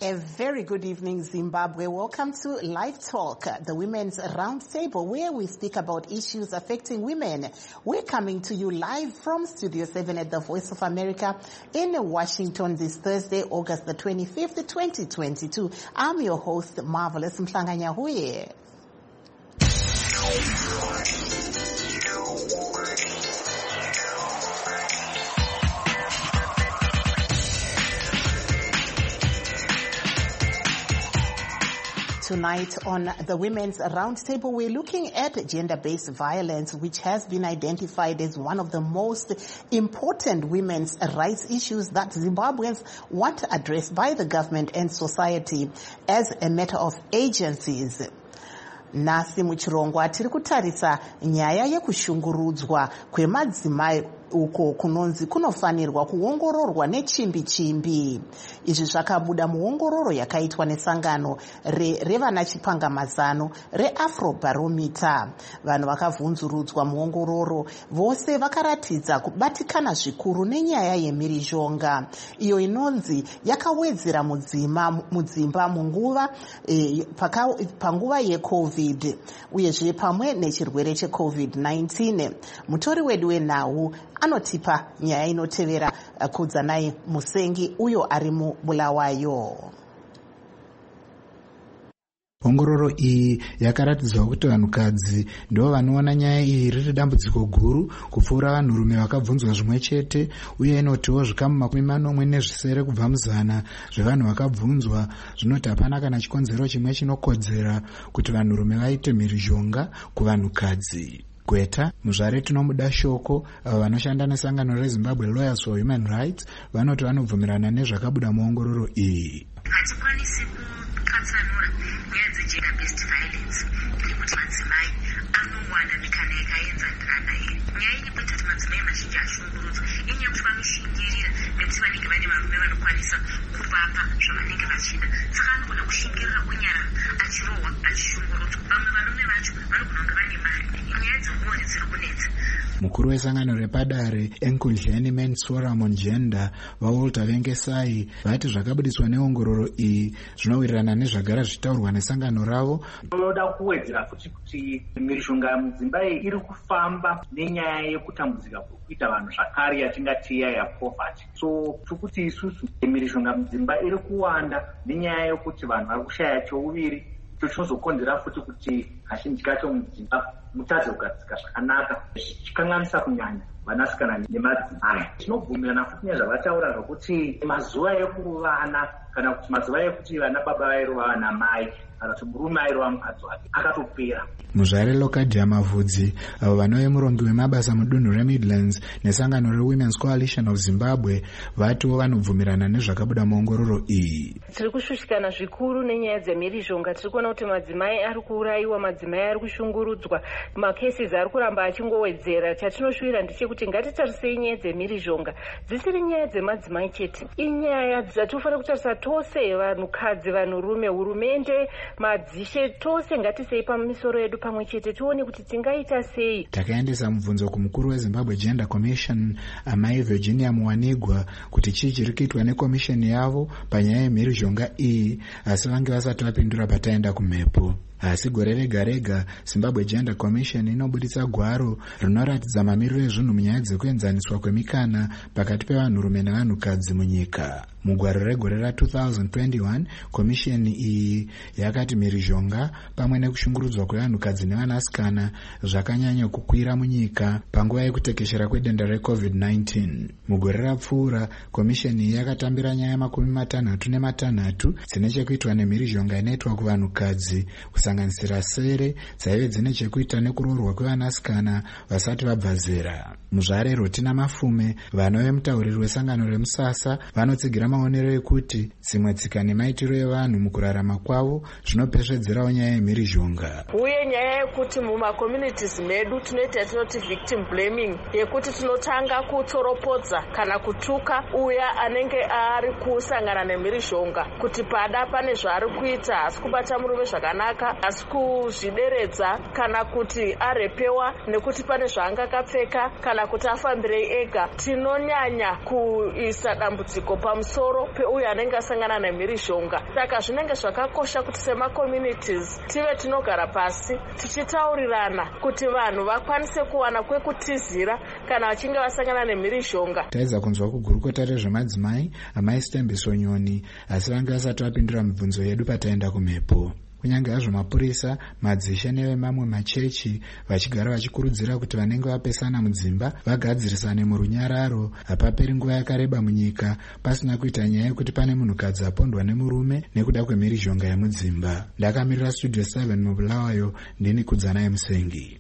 A very good evening, Zimbabwe. Welcome to Live Talk, the Women's Roundtable, where we speak about issues affecting women. We're coming to you live from Studio 7 at the Voice of America in Washington this Thursday, August the 25th, 2022. I'm your host, Marvelous Mhlanganyahuye. Tonight on the Women's Roundtable, we're looking at gender-based violence, which has been identified as one of the most important women's rights issues that Zimbabweans want addressed by the government and society as a matter of agencies. Nasi muchirongwa tiri kutarisa nyaya yekushungurudzwa kwemadzimai uko kunonzi kunofanirwa kuongororwa nechimbi-chimbi. Izvi zvakabuda muongororo yakaitwa nesangano revana chipangamazano reAfrobarometer. Vanhu vakavhunzurudzwa muongororo vose vakaratidza kubatikana zvikuru nenyaya yemhirizhonga iyo inonzi yakawedzera mudzimba munguva panguva yeCovid uyezve pamwe nechirwere cheCovid-19. Mutori wedu wenhau anotipa nyaya inotevera. Kudza naye Musengi uyo ari muBulawayo. Ongororo iyi yakaratidzwa kuti vanhukadzi ndivo vanoona nyaya iyi riri dambudziko guru kupfuura vanhurume vakabvunzwa zvimwe chete, uye inotiwo zvikamu 40 kubva muzana zvevanhu vakabvunzwa zvinoti hapana kana chikonzero chimwe chinokodzera kuti vanhurume vaite mhirizhonga kuvanhukadzi. Gweta muzvare tinomuda shoko avo vanoshanda nesangano reZimbabwe Lawyers for Human Rights vanoti vanobvumirana nezvakabuda muongororo iyi. Hatikwanisi kukatsanura nyaya dzegender-based violence nekuti madzimai anowana mikana yakaenzanirana here. Nyaya iyi inoita kuti madzimai mazhinji ashungurudzwa inyaya yekuti vanoshingirira nekuti vanenge vane varume vanokwanisa kuvapa zvavanenge vachida. Saka anogona kushingirira unyara achirohwa achishungurudzwa. Vamwe varume vacho vanogona kunge vane mari. Inyaya dzengoni dziri kunetsa. Mukuru wesangano repadare Enkundleni Men's Forum on Gender vaWalter Vengesai vati zvakabudiswa neongororo iyi zvinowirirana nezvagara zvitaurwa nesangano ravo. Tinoda kuwedzera kuti mhirizhonga mudzimba iri kufamba nenyaya yekutambudzika kuita vanhu zvakare yatingati ya poverty. So tukuti isusu mhirizhonga mudzimba iri kuwanda nenyaya yekuti vanhu vari kushaya chouviri. Tochinozokonzera futi kuti kazhinji kacho mudzimba mutadze kugadzika zvakanaka zvichikanganisa kunyanya vanasikana nemadzimai. Tinobvumirana futi nezvavataura zvokuti mazuva ekuvana kana kuti mazuva ekuti vana baba vairova vana mai kana kuti murume airova mukadzi wake akatopera. Muzvare Lokadia Mavhudzi avo vanove murongi wemabasa mudunhu reMidlands nesangano reWomen's Coalition of Zimbabwe vatiwo vanobvumirana nezvakabuda muongororo iyi. Tiri kushushikana zvikuru nenyaya dzemhirizhonga. Tiri kuona kuti madzimai ari kuurayiwa, madzimai ari kushungurudzwa, macases ari kuramba achingowedzera. Chatinoshuvira ndechekuti ngatitarisei nyaya dzemhirizhonga dzisiri nyaya dzemadzimai chete, inyaya dzatinofanira kutarisa tose, vanhukadzi, vanhurume, hurumende, madzishe, tose ngatisei pamisoro yedu pamwe chete tione kuti tingaita sei. Takaendesa mubvunzo kumukuru weZimbabwe Gender Commission amai Virginia Muwanigwa kuti chii chiri kuitwa nekomisheni yavo panyaya yemhirizhonga iyi, asi vange vasati vapindura pataenda kumhepo. Asi gore rega rega Zimbabwe Gender Commission inobuditsa gwaro rinoratidza mamiriro ezvinhu munyaya dzekuenzaniswa kwemikana pakati pevanhurume nevanhukadzi munyika. Mugwaro regore ra2021 komisheni iyi yakati mhirizhonga pamwe nekushungurudzwa kwevanhukadzi nevanasikana zvakanyanya kukwira munyika panguva yekutekeshera kwedenda reCovid-19. Mugore rapfuura komisheni iyi yakatambira nyaya 66 dzine chekuitwa nemhirizhonga inoitwa kuvanhukadzi kusanganisira sere dzaive dzine chekuita nekuroorwa kwevanasikana vasati vabva zera. Muzvare Rotina Mafume vanove mutauriri wesangano remusasa vanotsigira maonero ekuti dzimwe tsika nemaitiro evanhu mukurarama kwavo zvinopesvedzerawo nyaya yemhirizhonga. Uye nyaya yekuti mumakommunities medu tunoita yatinoti victim blaming, yekuti tinotanga kutsoropodza kana kutuka uya anenge ari kusangana nemhirizhonga kuti pada pane zvaari kuita, hasi kubata murume zvakanaka, hasi kuzvideredza, kana kuti arepewa nekuti pane zvaangakapfeka, kana kana kuti afambirei ega, tinonyanya kuisa dambudziko pamusoro peuyo anenge asangana nemhirizhonga. Saka zvinenge zvakakosha kuti sema-communities tive tinogara pasi tichitaurirana kuti vanhu vakwanise kuwana kwekutizira kana vachinge vasangana nemhirizhonga. Taiza kunzwa kugurukota rezvemadzimai amai Stembiso Nyoni, asi vange vasati vapindura mibvunzo yedu pataenda kumhepo. Kunyange hazvo mapurisa, madzishe nevemamwe machechi vachigara vachikurudzira kuti vanenge vapesana mudzimba vagadzirisane murunyararo, hapaperi nguva yakareba munyika pasina kuita nyaya yekuti pane munhukadzi apondwa nemurume nekuda kwemhirizhonga yemudzimba. Ndakamirira Studio 7 muBulawayo, ndini Kudzanai Musengi.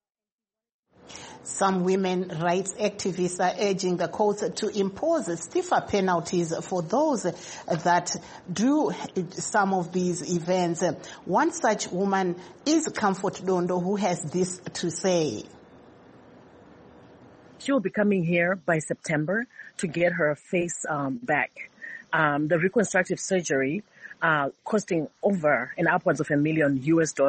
Some women rights activists are urging the courts to impose stiffer penalties for those that do some of these events. One such woman is Comfort Dondo, who has this to say. She will be coming here by September to get her face back. The reconstructive surgery costing over and upwards of $1 million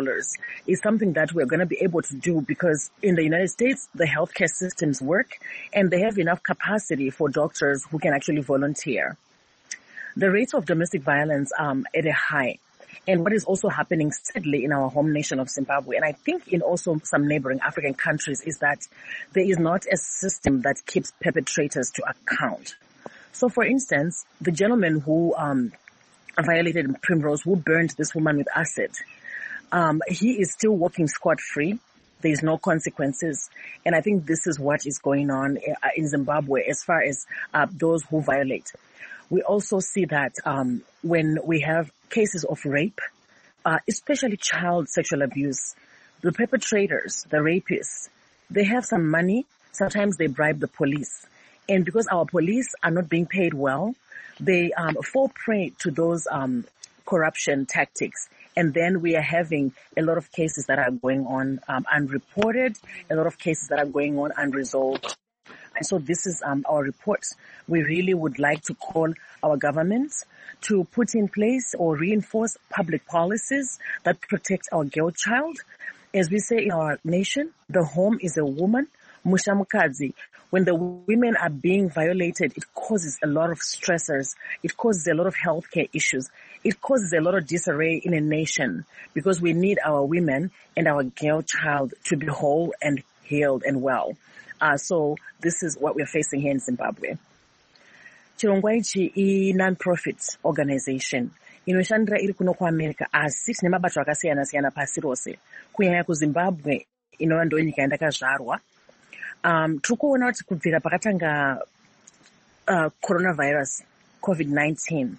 is something that we're going to be able to do because in the United States, the healthcare systems work and they have enough capacity for doctors who can actually volunteer. The rates of domestic violence at a high. And what is also happening sadly in our home nation of Zimbabwe, and I think in also some neighboring African countries, is that there is not a system that keeps perpetrators to account. So for instance, the gentleman who violated Primrose, who burned this woman with acid, he is still walking scot-free. There is no consequences. And I think this is what is going on in Zimbabwe as far as those who violate. We also see that when we have cases of rape, especially child sexual abuse, the perpetrators, the rapists, they have some money. Sometimes they bribe the police. And because our police are not being paid well, they fall prey to those corruption tactics. And then we are having a lot of cases that are going on unreported, a lot of cases that are going on unresolved. And so this is our report. We really would like to call our governments to put in place or reinforce public policies that protect our girl child. As we say in our nation, the home is a woman, mushamukadzi. When the women are being violated, it causes a lot of stressors. It causes a lot of healthcare issues. It causes a lot of disarray in a nation because we need our women and our girl child to be whole and healed and well. So this is what we're facing here in Zimbabwe. Chirongwa ichi I non-profit organization inoshandira iri kuno kuAmerica asi tine mabato akasiyana-siyana pasi rose. Kunyanya kuZimbabwe inova ndo nyika yandakazvarwa. Tiri kuona kuti kubvira pakatanga coronavirus COVID-19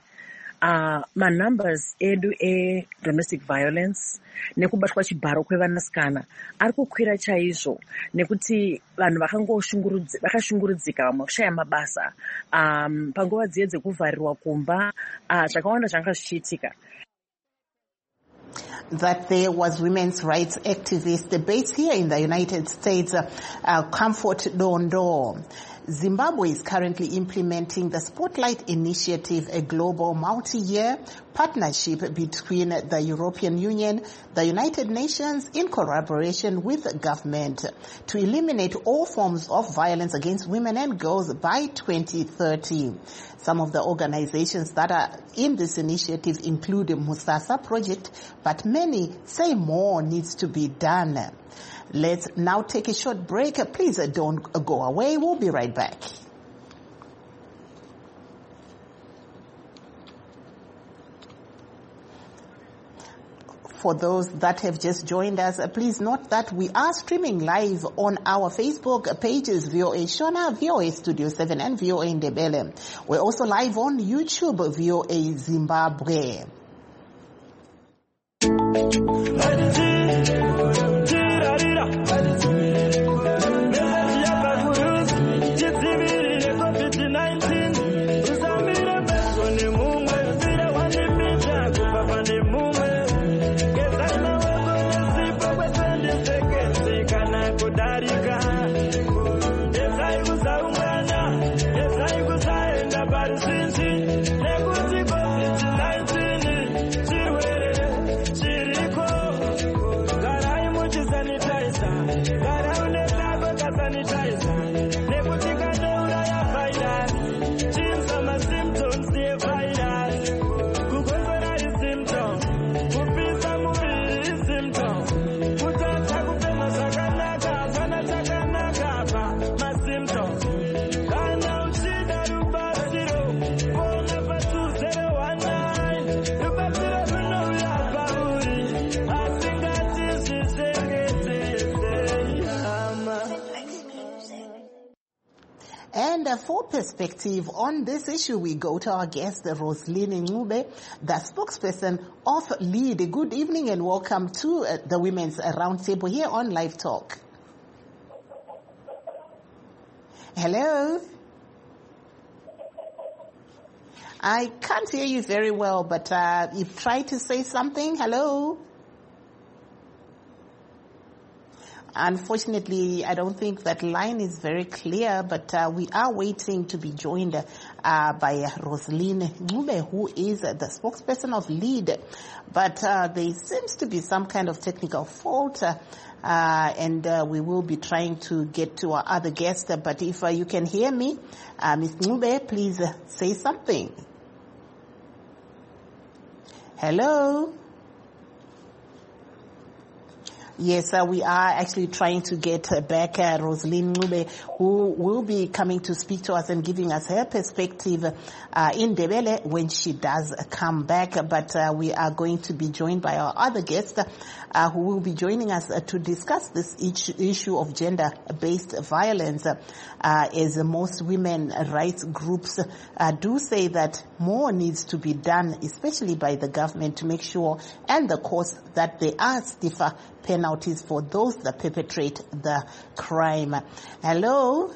numbers edu domestic violence nekubatwa chibharo kwevanasikana ari kukwira chaizvo nekuti vanhu vakashungurudzika vamwe kushaya mabasa panguva dziye dzekuvharirwa kumba zvakawanda zvanga zvichiitika. That there was women's rights activist based here in the United States, Comfort Dondo. Zimbabwe is currently implementing the Spotlight Initiative, a global multi-year partnership between the European Union, the United Nations, in collaboration with the government to eliminate all forms of violence against women and girls by 2030. Some of the organizations that are in this initiative include the Musasa Project, but many say more needs to be done. Let's now take a short break. Please don't go away. We'll be right back. For those that have just joined us, please note that we are streaming live on our Facebook pages, VOA Shona, VOA Studio 7, and VOA Ndebele. We're also live on YouTube, VOA Zimbabwe. Nekuti COVID-19 And for perspective on this issue, we go to our guest, Roseline Ncube, the spokesperson of LEAD. Good evening and welcome to the Women's Roundtable here on Live Talk. Hello? I can't hear you very well, but you've tried to say something. Hello? Unfortunately, I don't think that line is very clear, but we are waiting to be joined by Roseline Ncube, who is the spokesperson of LEAD. But there seems to be some kind of technical fault, and we will be trying to get to our other guest. But if you can hear me, Ms. Ncube, please say something. Hello? Yes, we are actually trying to get back Roseline Ncube, who will be coming to speak to us and giving us her perspective in Ndebele when she does come back. But we are going to be joined by our other guest who will be joining us to discuss this issue of gender-based violence, as most women rights groups do say that more needs to be done, especially by the government, to make sure, and the courts, that there are stiffer penalties for those that perpetrate the crime. Hello?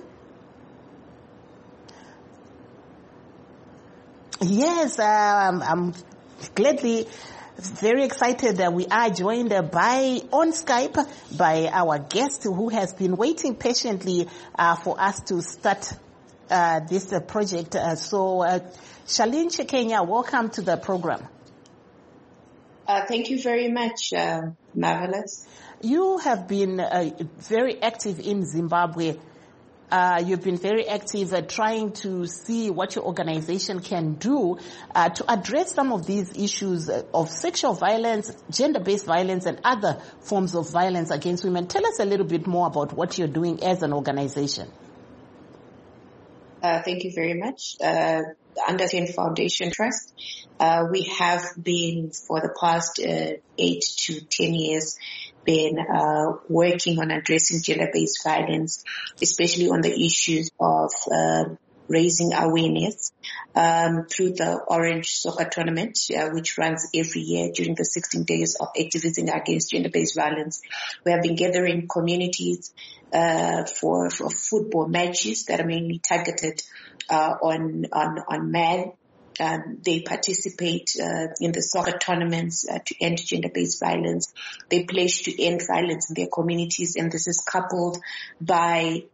Yes, I'm gladly very excited that we are joined on Skype by our guest who has been waiting patiently for us to start this project. So Charlene Chekenya, welcome to the program. Thank you very much, Marvelous. You have been very active in Zimbabwe. You've been very active trying to see what your organization can do to address some of these issues of sexual violence, gender-based violence, and other forms of violence against women. Tell us a little bit more about what you're doing as an organization. Thank you very much. Understand Foundation Trust, we have been for the past 8 to 10 years been working on addressing gender-based violence, especially on the issues of raising awareness through the Orange Soccer Tournament, which runs every year during the 16 days of activism against gender-based violence. We have been gathering communities for football matches that are mainly targeted on men. They participate in the soccer tournaments to end gender-based violence. They pledge to end violence in their communities, and this is coupled by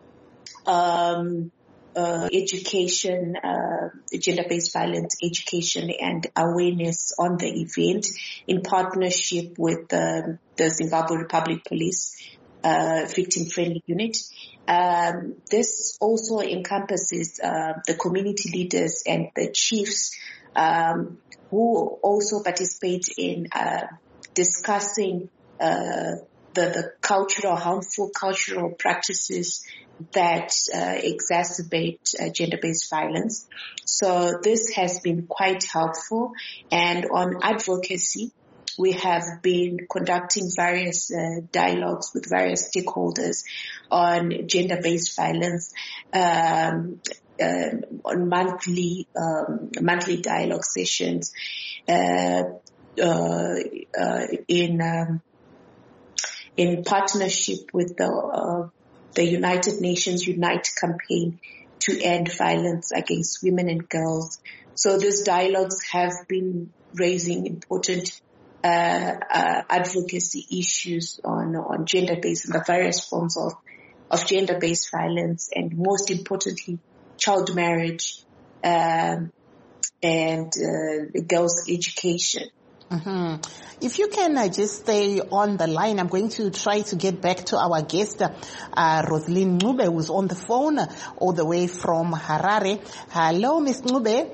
education, gender-based violence education and awareness on the event in partnership with the Zimbabwe Republic Police victim-friendly unit. This also encompasses the community leaders and the chiefs who also participate in discussing the harmful cultural practices that exacerbate gender-based violence. So this has been quite helpful. And on advocacy, we have been conducting various dialogues with various stakeholders on gender-based violence, on monthly dialogue sessions, in partnership with the United Nations Unite campaign to end violence against women and girls. So these dialogues have been raising important advocacy issues on gender-based and the various forms of gender-based violence, and most importantly, child marriage and girls' education. Mm-hmm. If you can just stay on the line, I'm going to try to get back to our guest, Roseline Ncube, who's on the phone all the way from Harare. Hello, Ms. Ncube.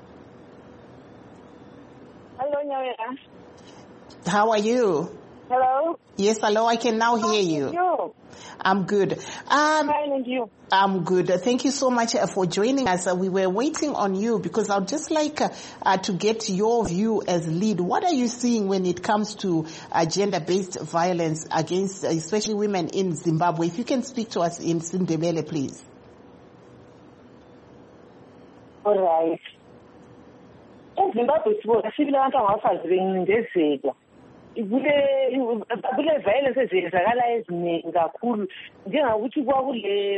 Hello, Nyawera. How are you? Hello? Yes, hello, I can now hear you. I'm good. Fine, and you? I'm good. Thank you so much for joining us. We were waiting on you because I'd just like to get your view as LEAD. What are you seeing when it comes to gender-based violence against especially women in Zimbabwe? If you can speak to us in Ndebele, please. All right. eZimbabwe sibona sibile abantu abafazi bencindezelwa kule violence ezenzakala eziningi kakhulu njengokuthi kwakule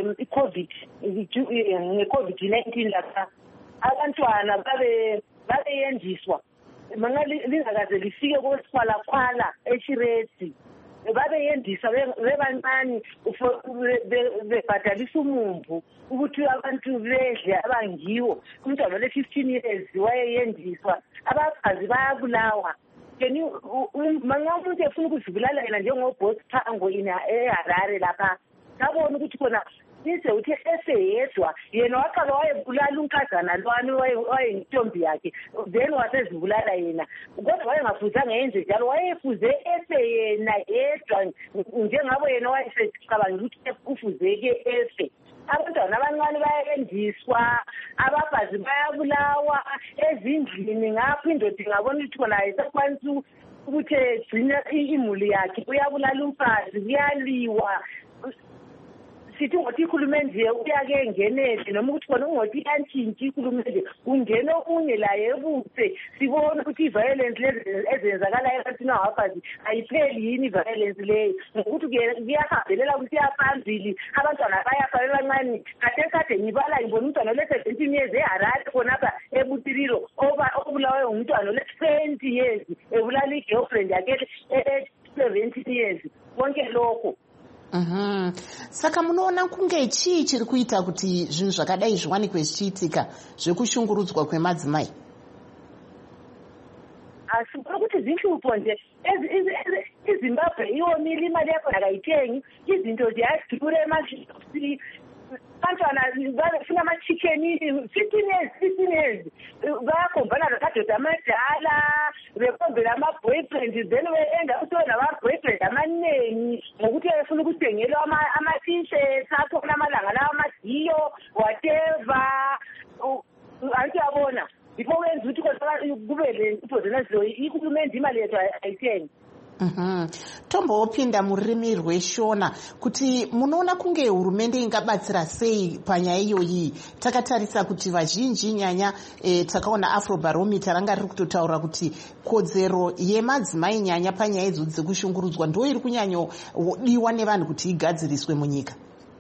nge-COVID-19 lapha abantwana babeyendiswa lingakaze lifike kwesikhwalakhwala eShirezi babeyendiswa bebancane bebhadalisa umumbu ukuthi abantu bedle abangiwo umntwana ole-15 years wayeyendiswa abafazi bayabulawa manga umuntu efuna ukuzibulala yena njengobhosi Phango eHarare lapha sabona ukuthi khona nise uthi eseyedwa yena waqala wayebulala unkazana lwani wayeyintombi yakhe then wasezibulala yena kodwa wayengafuzanga yenze njalo wayefuze eseyena yedwa njengabo yena wayesecabanga ukuthi ufuzeke efe abantwana abancane bayendiswa abafazi bayabulawa ezindlini ngapho indoda ingabona ukuthi khona ayisakwanisi ukuthi gcina imuli yakhe uyabulala umfazi kuyaliwa sithi ngothi ikhulumende uyake engenele noma ukuthi khona ungothi iyantshintsha ikhulumende ungene okunye laye ebutse sibona ukuthi i-violence lezi ezenzakala ebantwini abafazi ayipheli yini i-violence leyo ngokuthi kuyahambelela ukuthi iyaphambili abantwana bayafa bebancane kade ngibala ngibona umntwana ole-17 years eHarare khonapha ebutiriro obulawe ngumntwana ole-20 years ebulala i-girlfriend yakhe e-17 years konke lokho. Saka munoona kunge chii chiri kuita kuti zvinhu zvakadai zviwanikwe zvichiitika zvekushungurudzwa kwemadzimai? Asibona kuti zinhlupho nje iZimbabwe iwomile imali yakhona akayithengi izinto ziyadura emashopsi abantwana bafuna ama-chicken 15 years bayakhombana namadoda amadala bekhombela ama-boyfriend then be-enda ukuthi nama-boyfriend amaningi ngokuthi befuna ukuthengelwa ama-t-shirts akhona amalanga lawa amadiyo whatever anti yabona before wenza ukuthi kube le ntutho zenazizo ikhulumende imali yethu ayithengi. Tombopinda mururimi rweShona kuti munoona kunge hurumende ingabatsira sei panyaya iyoyi takatarisa kuti vazhinji nyanya takaona Afrobarometer ranga riri kutotaura kuti kodzero yemadzimai nyanya panyaya idzo dzekushungurudzwa ndo iri kunyanyodiwa nevanhu kuti igadziriswe munyika.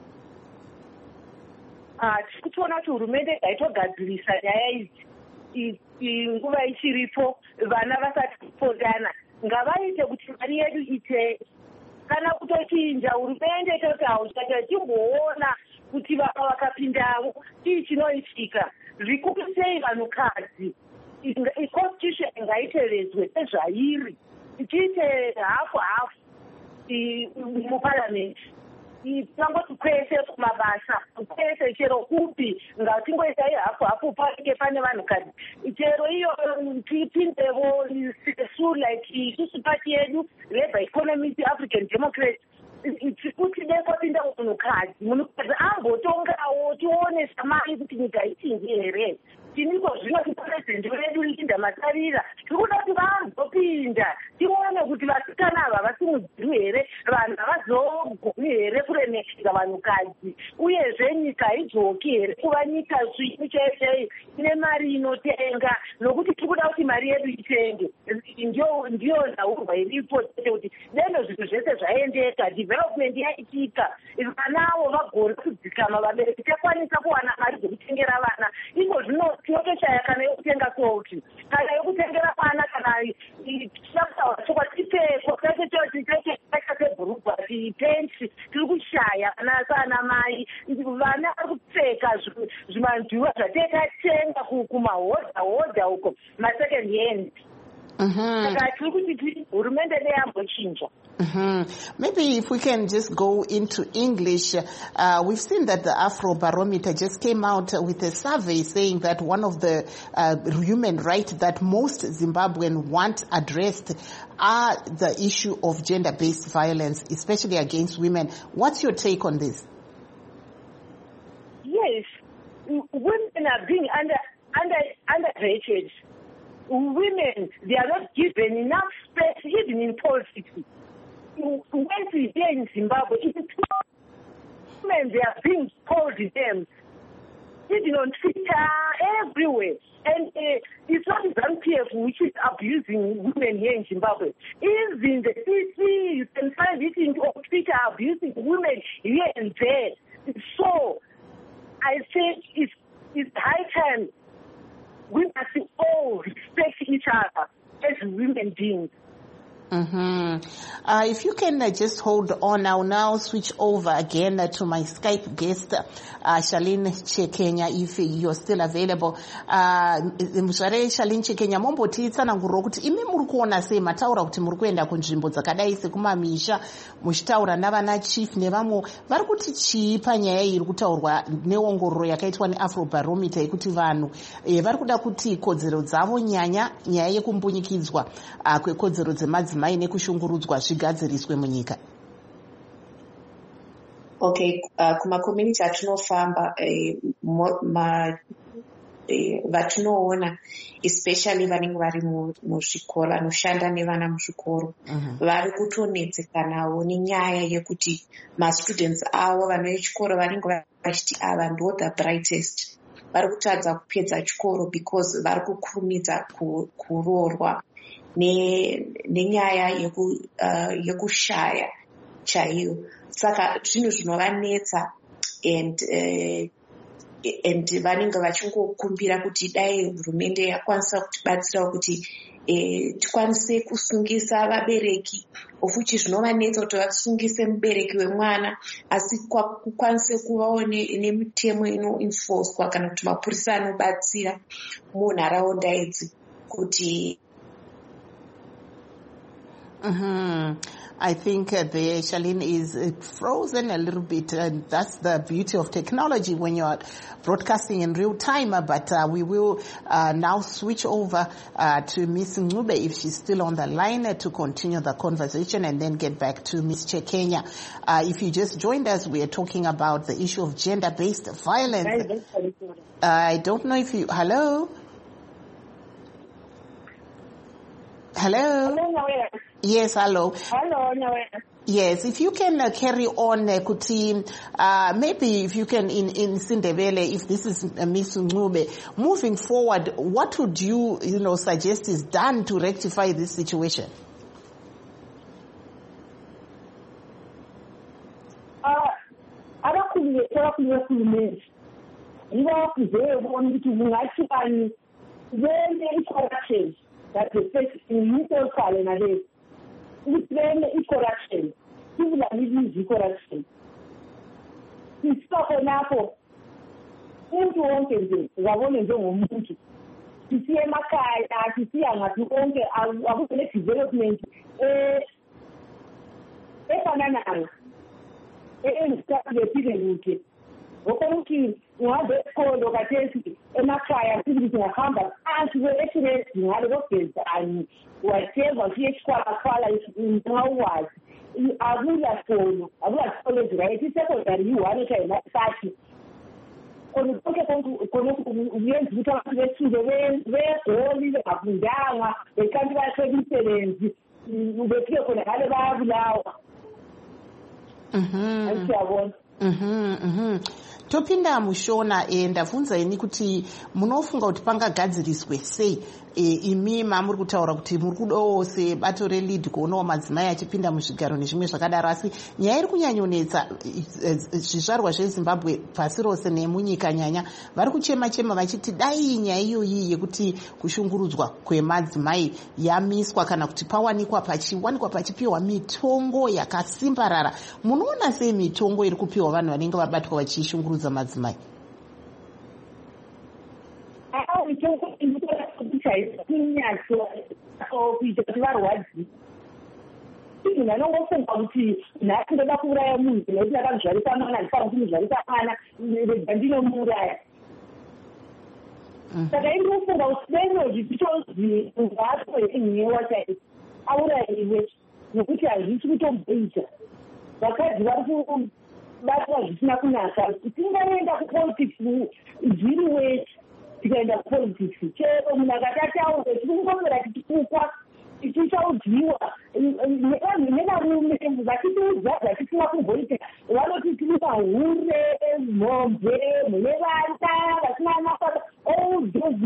Tikutiona kuti hurumende ngaitogadzirisa nyaya idzi nguva ichiripo vana vasati kupondana ngavaite kuti mari yedu ite kana kutochinja hurumende itoti hauchata timboona kuti vapa vakapindavo chii chinoitika zvikuru sei vanhukadzi iconstitution ngaitevedzwe sezvairi tiite hafu muparliament tangoti kwese kumabasa kwese chero kupi ngatingoisai hafu panenge pane vanhukadzi chero iyo tipindevo like isusu pati yedu Labour Economist African Democrats kuti dekopinda munhukadzi ambotongawo tione samai kuti nyika ichinji here tiniko zvino tipurezidendi wedu Linda Matarira tikuda kuti vambopinda tione kuti vasikana ava vasimudziri here vanhu havazogoni here kuremekedza vanhukadzi uyezve nyika idzoki here kuva nyika svimu chaichai ine mari inotenga nokuti tikuda kuti mari yedu itenge ndiyo nhaurwa iripo tete kuti deno zvinhu zvese zvaendeka development yaitika vanavo vagona kudzikama vabereki takwanisa kuwana mari dzekutengera vana iko zvino tinotoshaya kana yokutenga clothes kana yokutengera vana kana tichakutaura chokwa tipfeko taita sebhurugwa tipenti tiri kushaya kana sana mai vana vari kupfeka zvimandiwa zvatakatenga kumahodha uko masecond hand saka tiri kuti hurumende neyambochinja. Maybe if we can just go into English, we've seen that the Afrobarometer just came out with a survey saying that one of the human rights that most Zimbabweans want addressed are the issue of gender-based violence, especially against women. What's your take on this? Yes, women are being underrated. Women, they are not given enough space even in politics. When we here in Zimbabwe, women, they are being called them. even on Twitter, everywhere. And it's not ZANU-PF which is abusing women here in Zimbabwe. Even the CC, you can find it on Twitter, abusing women here and there. So I think it's high time we must all respect each other as human beings. If you can just hold on, I'll now switch over again to my Skype guest, Charlene Chekenya, if you're still available. Charlene Chekenya, mombotitsanangurira kuti imi muri kuona sei mataura kuti muri kuenda kunzvimbo dzakadai sekumamisha muchitaura navana chief nevamwe vari kuti chii panyaya iri kutaurwa neongororo yakaitwa neAfrobarometer yekuti vanhu vari kuda kuti kodzero dzavo nyaya yekumbunyikidzwa kwekodzero dzemadzimai nekushungurudzwa zvigadziriswe munyika? Okay, kumakomuniti atinofamba vatinoona especially vanenge vari muzvikoro vanoshanda nevana muzvikoro vari kutonetsekanawo nenyaya yekuti mastudents avo vana vechikoro vanenge vachiti ava ndo the brightest vari kutadza kupedza chikoro because vari kukurumidza kuroorwa nenyaya yekushaya chaiyo. Saka zvinhu zvinovanetsa and vanenge vachingokumbira kuti dai hurumende yakwanisa kutibatsira kuti tikwanise kusungisa vabereki ofuchi zvinovanetsa kuti vasungise mubereki wemwana asi kukwanise kuvawo nemitemo inoenforcwa kana kuti mapurisa anobatsira munharaunda idzi kuti I think the Charlene is frozen a little bit, and that's the beauty of technology when you're broadcasting in real time. But we will now switch over to Ms. Ncube, if she's still on the line, to continue the conversation and then get back to Ms. Chekenya. If you just joined us, we are talking about the issue of gender-based violence. I don't know if you... Hello? Hello? Yes, hello. Hello. Yes, if you can carry on, Kuti, maybe if you can in Sindebele, if this is Ms. Ncube, moving forward, what would you suggest is done to rectify this situation? That the face in little calendar it's then corruption. People are living corruption. It's not enough for into one thing. We are only doing one thing. To see a Makai, to see a Makai, I will let development. Banana. Start the people. Okonki ngade ko lokatesi emakhaya sibithi ngahamba phansi kwe-express ngalokugeza ani whatever siyekwala ingawazi akulahlolo right secondary yiwani kayena sathi khona uyenza ukuthi abantu besuke begoli bengafundanga bekanti bathole imisebenzi befike khona ngale bayabulawa. Siyabona. Topinda mushona ndabvunza ini kuti munofunga kuti pangagadziriswe sei imi mamuri kutaura kuti muri kudawo sebato reLEAD kuonawo madzimai achipinda muzvigaro nezvimwe zvakadaro, asi nyaya iri kunyanyonetsa zvizvarwa zveZimbabwe pasi rose nemunyika nyanya vari kuchema vachiti dai nyaya iyoyi yekuti kushungurudzwa kwemadzimai yamiswa kana kuti pawanikwa pachipiwa mitongo yakasimbarara. Munoona sei mitongo iri kupiwa vanhu vanenge vabatwa vachishungurudza madzimai? kuita kuti varwadzi munhu anongofunga kuti nhasi ndoda kuuraya munhu nekuti akamuzvarisa mwana ndifana kumuzvarisa mwana rega ndinomuuraya. Saka indinofunga kuti denozvi tichozvi ngaatoenyewa chaizvo aurayiwe nekuti hazvisi kutomboita. Vakadzi vari kubatwa zvisina kunaka. Tingaenda kupolitics zviri weti tikaenda kupolitics chero munhu akati ataura tiri kungomera tichikukwa tichaudziwa nevarume vachitiudza zvatisina kumboita vanoti tiri mahure mhombe mune vana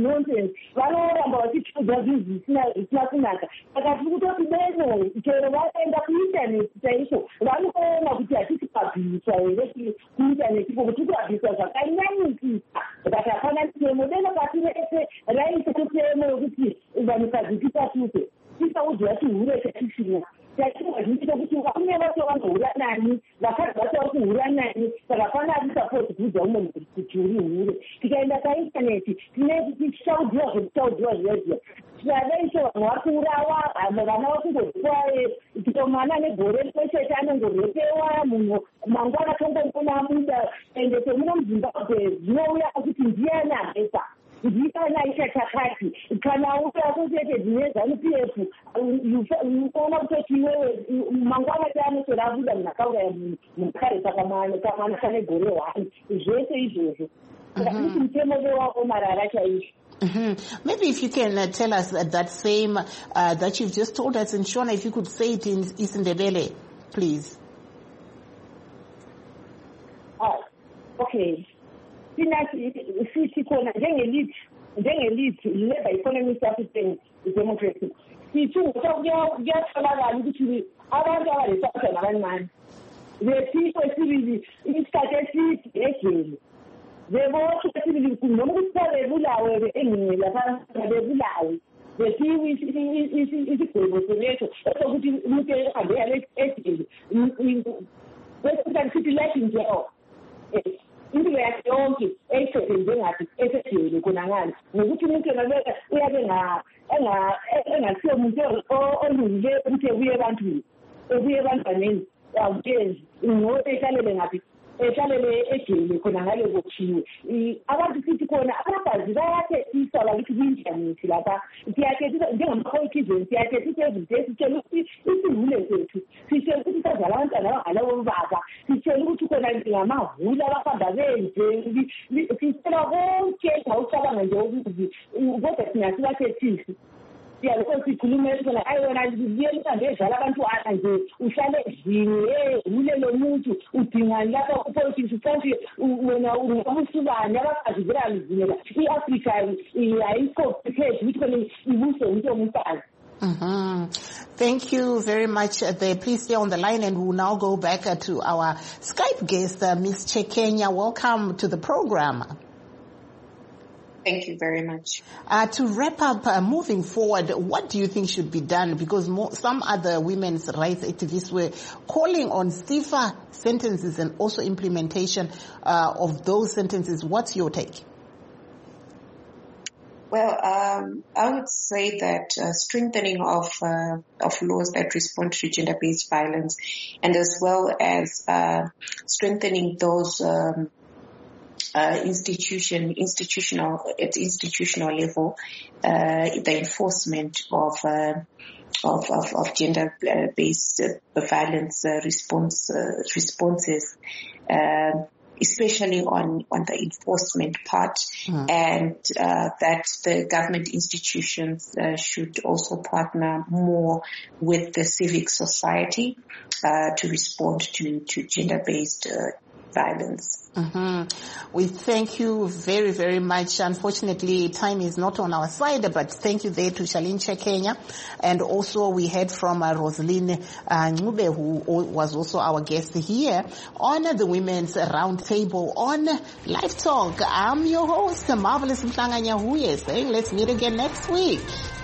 nonsense vanoramba vachituudza zvinhu zvisina kunaka saka tiri kutoti beno chero vaenda kuintaneti chaiko vanoona kuti hatisi kuabhirisa here kuintaneti ko kuti kuabhirisa zvakanyanyisisa saka hapana mutemo deno pasi rese raise mutemo wekuti vanhukadzi tisatuse tisaudzwa tihure chatisina chachiwa zvinoita kuti varume vacho vanohura nani vakadzi vacho vari kuhura nani saka pana atisapoti kuudza umwe munhu kuti uri hure tikaenda paintaneti tichaudziwa zvekutaudziwa zviyaziya tikadaisho vanhu vari kuurawa vana vakungozwa titomwana negore rimwe chete anongorwepewa munhu mangwana tongomona muda ende tomuno muzimbabwe zvinouya kuti ndiani amesa ndikana isha chakati kana utakutete dzinezanupf unoona kutoti iwewe mangwana taanotora abuda munhu akauraya munhu munhukare saka mwana kane gore 1 zvese izvozvo saka kuti mutemo wewaomarara chaizvo. Maybe if you can tell us that same that you've just told us in Shona, if you could say it in isiNdebele, please. Okay. Sithi khona njengelithi Labour Economic African Democracy sithi kuyatholakala ukuthi abantu abalesatha nabancane besiko esibili isikhathi eside ejele bebotho esibili noma ukuthi babebulawe engene lapha babebulawe besiwe isigwebo seletho ukuthi umuntu ehambe yale ejele bese sithi life in jail impilo yakhe yonke eyisebenze ngathi esejele khona ngale ngokuthi umuntu engabeka uyabe engasiyo umuntu olungile ukuthi ebuye ebantwaneni awukenzi ngoba ehlalele ngaphi ehlalele ejele khona ngale kokushiwe abantu sithi khona abafazi bayathethisa bakithi kwi-intanethi lapha siyathethisa njengama-politicians siyathethisa everyday sitshela ukuthi isivule zethu sitshela ukuthi sazala abantwana abangalawo baba sitshela ukuthi khona ngamahula abahamba benze sitshela konke ngawucabanga nje ukuthi kodwa thina sibathethisi siyalokho sikhulume khona hayi wena liyelisande edlala abantwana nje uhlale ezini ule lo muntu udingani lapha upolitiki ucansi wena ungamusubani abafazi belalivumela i-afrika ayikho prepared ukuthi khona ibuse umuntu omfazi. Thank you very much there. Please stay on the line and we'll now go back to our Skype guest, Ms. Chekenya. Welcome to the program. Thank you very much. To wrap up, moving forward, what do you think should be done? Because some other women's rights activists were calling on stiffer sentences and also implementation of those sentences. What's your take? Well, I would say that strengthening of laws that respond to gender-based violence, and as well as strengthening those at institutional level, the enforcement of gender-based violence responses, especially on the enforcement part, and that the government institutions should also partner more with the civic society to respond to gender-based violence. We thank you very, very much. Unfortunately, time is not on our side, but thank you there to Charlene Chekenya. And also we heard from Rosaline Ncube, who was also our guest here on the Women's Roundtable on Live Talk. I'm your host, Marvelous Mhlanga Nyahuye, saying let's meet again next week.